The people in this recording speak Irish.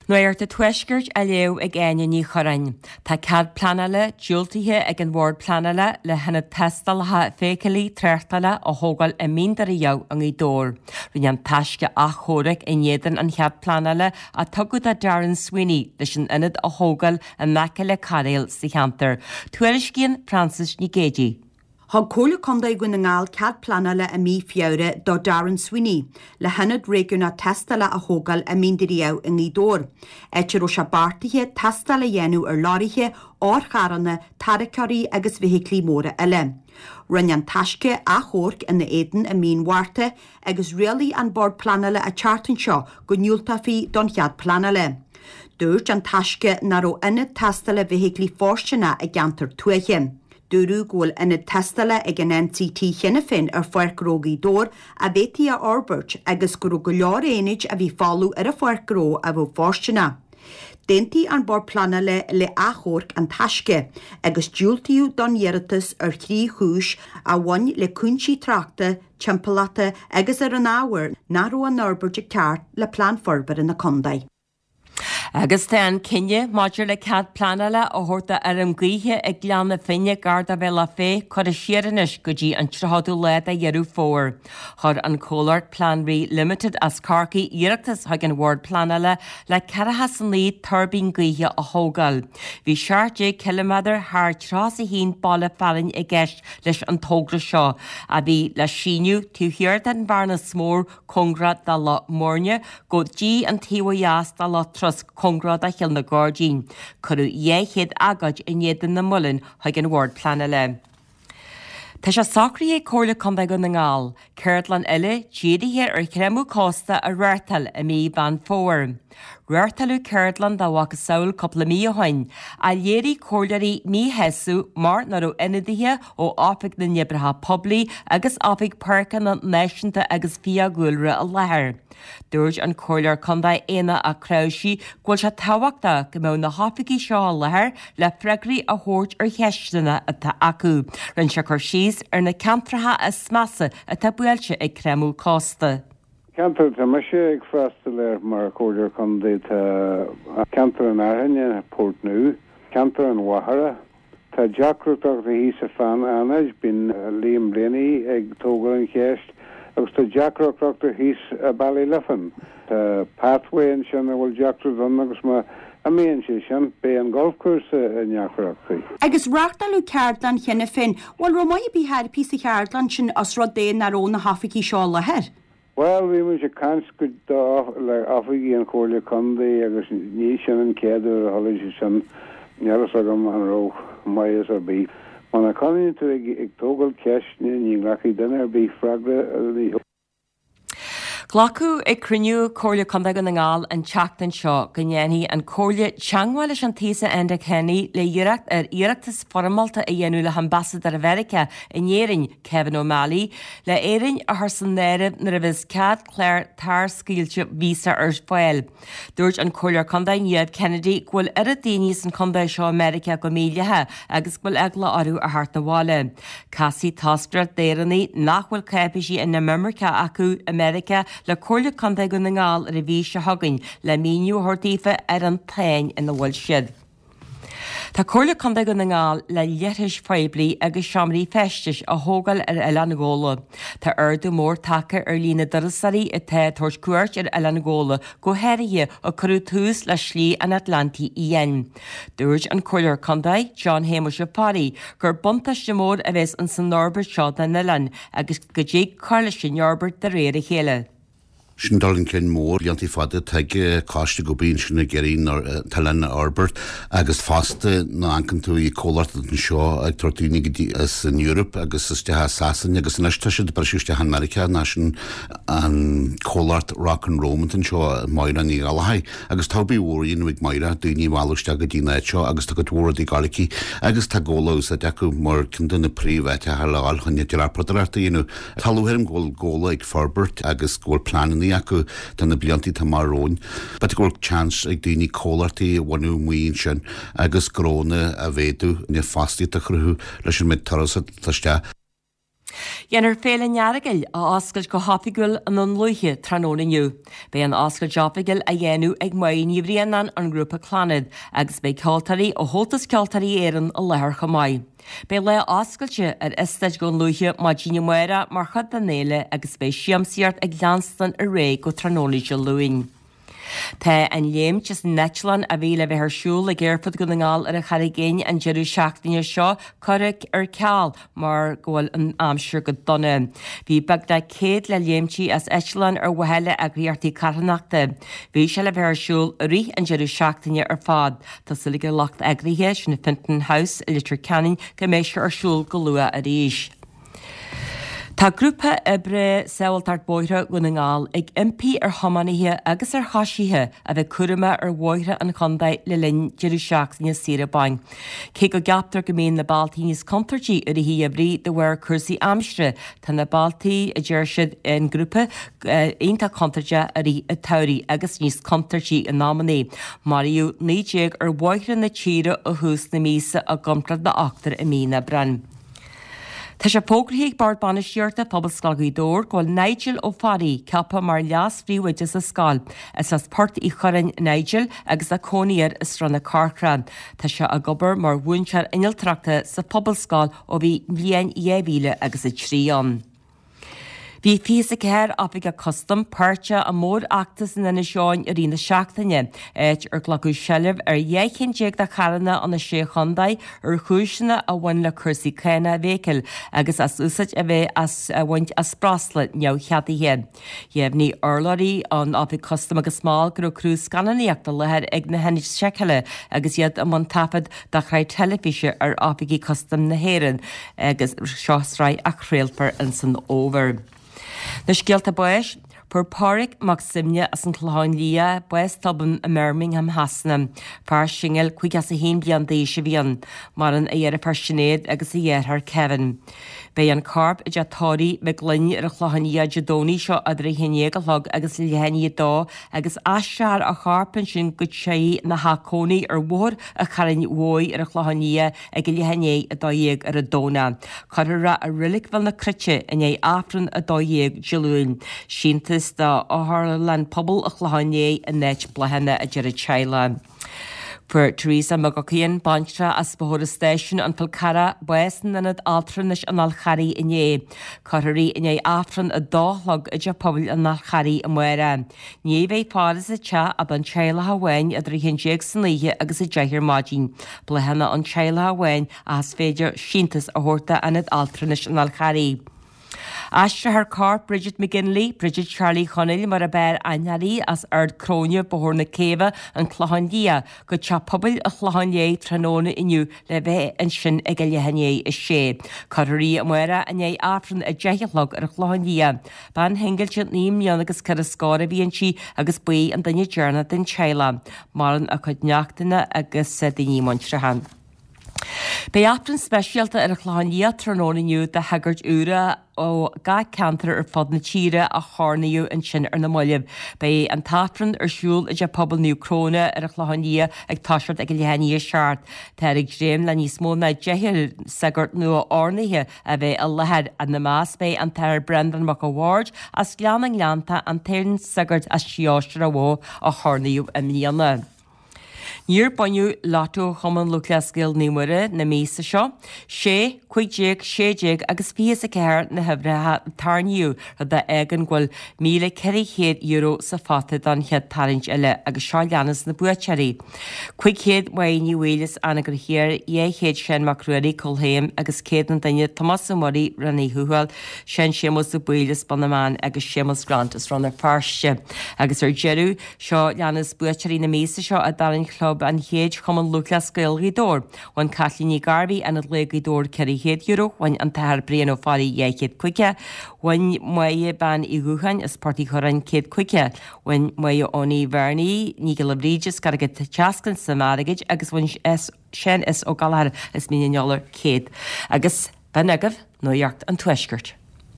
Nuair de tuisgurt a leo ag aine ní chorain. Tá cad planala diúltaithe ag an bhór planala le hena testaltha fécalaí trechtala a thógáil a míndar iau an í dór. Rinne an taisce a chóric in éidan an chead planala a tugad a Darren Sweeney leis an inad a thógáil a mecha le caréil sa cheantar. Tuairiscíonn Francis Nigéji. Thg cóla condaí gwn na ngáil cad planala a mí fiáire do Darren Sweeney, le hanad réigiúna testala a thógáil a míndiriau in í dór. Éitir ó se bartaithe testala dhéanú ar láirithe ácharanna taracarí agus vihiclí móra eile. Rinne an taisce a chórc in na éidan a mín warte agus réalaí an bord planala a chartan seo go niúltafií don chead planala. Dúirt an taisce nar ó inad testala vihiclí fórstena a gantar tuaiche. Dúrú ghfuil ina testala ag an NCT chinna fin ar foircrógaí dór a bhétí a Orbert agus go go leor éid a bhí fáú ar a foircró a bh fórstena. Déntí an bord planala le achórc an taisce agus dúiltaíú don dheiritas ar chrí chúis a bhain le cúnsí trachta, timpalata agus ar an áhar naró an Orbert ag ceart le plán forbar in na condaid. Agus ten cinne maidir le cad planala a thuirta ar an gcuithe ag leanna finne garda bheith fé chur a siaranis go dtí an trádú lead a dhearú fór. Chur an Cólart Planry Limited as carcaí iireachtas ag an Ward planala le ceratha san líad turbín gcuithe a thógáil. Bhí 16 km thar trás a hín balla farin i gceist leis an tógra seo a bhí le síniu túthirt an bharna smór congra dá lá mórne go dtí an tíhaías dá lá tros congrad a chill na Gordín, churú dhéchéad agad in éidan na mullin ag an Ward planala. Tá sé sacraí é cóla conda go na ngáil, Ceirtlan eile díadaithe ar creamú cósta a réirtal a mí ban fór. Réirtalú Ceirtlan dá bhacha saoil coppla mí a hain, a léirí cólarí mí heasú mar nar ó inadaithe ó áfik na nebratha poblí agus áfik perca na náisiúnta agus fiagúilre a lethir. Dúirt an cólar conda éine a crausí ghfuil se táhachta go mbeadh na háfaigí seo a lethir le freigraí a thabhairt ar cheistena atá acu. Rinne se chuir síos ar na ceantratha a smasa atá buailte ag creamú cósta. Cantar tá me sé ag freistal ar mar cóidir chundé cantar an airthaine Port Nú, cantar an Wahara, tá deacrúteach a hí sa fan anais bin Liam Blaney ag tógáil an cheist, agus tá deacrúteach a hís a Ballyliffin. Tá pathway an sin a bhfuil deacrú an agus má a méon sé sin bé an golf course a neacrachtaí. Agus ráchtalú Ceirtlan chinna fin, bhil romáid bí head pí a Ceirtlan sin as rud déan ar ón na hafaigí seo lethir. Well, we must a constant like Afigi and Corley Conde, agus Nishan and Keder, Hollishan, Yarasagam and Roe, Myers or Beef. When I come into a toggle cash, you lucky dinner be fragra. Glacu ag cruniú cóirle conda go na ngáil an teachtain seo go ndéanaí an cóirle teangáil leis an tíosa enda Kenny le dhéireacht ar iireachtas formalta a dhéanú le Ambassador America in éireann Kevin O'Malley le éireann a thar san néireamh nar a bhís Cad Clare tar scíilte vísa ar fáil. Dúirt an cóirle conda iad Kennedy ghfuil ar a daoine san conda seo America go mílethe agus ghfuil eagla orú a thart bháile. Cassie Tostra déireannaí nachhfuil céipéisí in na America acu America le cóirle conda go na ngáil ar a bhí se hagainn le míniú thortaífa ar an tain in na bhfuil siad. Tá cóirle conda go na ngáil le leithris feiblií agus seomraí festis a thógáil ar eile na ggóla. Tá ardú mór taca ar lína darasarí i té tuairt cuairt ar eile na ggóla go héirithe a curú tús le slí an Atlanti íon. Dúirt an cóirle conda John Hamish Parry gur buntas de mór a bheits an san Norbert seo na Nillan agus go dtí Carla sin Norbert de réir a chéile. Sin dalinn cén mór leantaí fada teige cáiste go bíonn sinna geirín talanna Orbert agus fásta na ancan tú í Cólart an seo ag tortíní as in Europe agus istethe sasan agus an eiste de presúiste an America ná sin an Cólart Rock and Roll an seo maira ní galhaid agus tábí bhóríon ag maira daoine bhálúiste go dtíine seo agus tá go dúra í galaí agus tá ggólás a deú mar cinan na príomhheite leáil chunne dearpadarta dhéanú talúhéirm ggóil ggóla ag Forbert agus ggóil planan acu tan na bliantí tá marróin, but ggóil chance ag daoine Cólartaí bhainú muoin sin agus gróna a bhéadú ne fastí a chruthú leis sin mid tarasa taiste. Dhéanaar féile nearagail a oscail go hafigil an luithe trónaniu. Bé an oscail jafigil a dhéanú ag maíon bhríanan an grúpa clanad agus bé ceoltarí ó holtas ceoltarí éan a lethir chamáid. Bé le oscailte ar isteid go luithe má díine muire mar chud den néile agus bé siamsaíart ag leanstan a ré go trónaí luin. Tá an léim just netlan a bhí le bheith arsúil le ggéirfad go ngáil ar a charigéin an jeú seachtaine seo chuireach ar ceall mar ghfuil an amsir go donna. Bhí bagda céad le léimtí as Eisleán ar bhheile a gríartaí carnachta. Bhí se le bheith arsúil rí an jeú seachtaine ar fád. Tá sulige lacht agrithe sin na Finton House i litir Canning go méisir arsúil go lua a ríis. Tá grúpa ibre saoiltart bóithre go na ngáil ag MP ar thomanithe agus ar chaisíthe a bheith cuirime ar bhóithre an chundaid le linn jeú seachtaine Sira Bain. Cé go gaptar go mbíonn na Baltaí níos contartí ar hí a brí de bhar cursaí amstre tá na Baltaí a ddeir siad an grúpa aonanta contarte a rí a tairí agus níos contartí in námaní. Mariú nídéag ar bhóithre na tíre a hús na mísa a gomtrad na achtar i mína brenn. Tá sé pógraigh bar banistíirta pobl scailgaí dór gáil Nigel ó Faraí ceappa mar leas fríomhaide sa scáil is as páirt í chorann Nigel agus a cóníar is ranna Carcran. Tá sé a gobar mar bhaintear innealtrachta sa pobl scáil ó bhí bliain éhíle agus i tríon. Bhí fís a céir áfik a custom páirte a mór achtas in ina seáin a rína seachtaine, éit ar ghlacu sellibh ar dhéichin déag de charanna an na sé chundaid ar chúisina a bhain le cursaí céine a bhécail agus as úsait a bheith as bhaint as brasla neo cheadaithe. Dhéimhní orlaí an áfik custom agus máil gur cruús scannaíachta lehead ag na henid secaile agus iad am an tapad de chaid telefíe ar áfigí custom na héireann agus seosráid a chréalpar in san over. Na scialta buis, pur páric mag simne as an chláin lia bues taban a Birmingham hasna, pár singel chuig as a hén blian déise bhíon, mar an éar a persinéad agus a dhéarthar Kevin. Bé an carb a deatóí me glynne ar a chláhaní a jadóní seo a dre héné go log agus lehéní dó agus assear a charpan sin go sé na hacóní ar bhór a charin bhói ar a chláhaní ag lehéné a dóíag ar a dóna. Carra a rilik bhil na crite in é afran a dóíag Jilúin. Síntas da áthar len pobl a chláhané a neit blahanna a deirid Chailan. For Teresa Magocían bantra as Bahora Station an Pilcara Weston and at Altranish an Alchari in ye. Carri in ye afran a dóhlog a Japobl an Alchari and Wera. Nieve Paris a cha ab an Chaila Hawen at Rihin Jackson Lee agus a Jahir Majin. Blehana on Chaila Hawen as Fager Shintas a Horta and at Altranish an Alchari. Astra her car Bridget McGinley, Bridget Charlie Connell mar a bear anharí as ard cróne bohor na céfa an chláhandia go cha pobl a chláhanné tróna inniu le bheith an sin ag lehanné is sé. Carrí amara a é afran a deichelog ar a chláhandia. Ban hengel sin níam agus car a scóra bhíon si agus buí an danne dearna den Chailan, mar an a chud neachtainna agus daoine monstrahan. Bé afran speisialta ar a chláhanía trónaniu de hagart úra ó ga cantar ar fod na tíre a chárnaú an sin ar na moileh. Bé an tatran ar siúl a pobl nniu cróna ar a chláhanía ag táisiart ag lehanní seart. Tá ag dréim le níos mó na deithir sagart nua ornaithe a bheith a lehead an na más bé an teir Brendan McAward as glean an gleanta an téirn sagart as siáistir a bhó a chárnaú a míana. Níor bainú látú chuman luclascil nímara na mísa seo, sé, chuidéag, sééag agus fíos a ceir na hebrethe tarniú a de egan ghfuil €1,400 sa fata don chead tarint eile agus seo leanas na buateí. Chuigchéad waí bhhélas anna gur chéir éhéad sin macruaí colhéim agus céad an daine Thomas Morí rannaí thuúil sin sémas a builas banamán agus sémas grantas ranna farste. Agus ar jeú seo leanas buateí na mísa seo a darin club an héad chuman lucas gailgaí dór. Bhain Catlíní Garby an legaí dór €100, bhain an tair brian ó fáí éhéad cuice, bhain muie ban I gúchain is partí chorann céad cuice, bhain muie óní bharnaí ní go lebríidir gar go teascan sa maragaid agus bhain sin is ó galar is míneolar céad. Agus ben agah nó dheart an tuisgurt.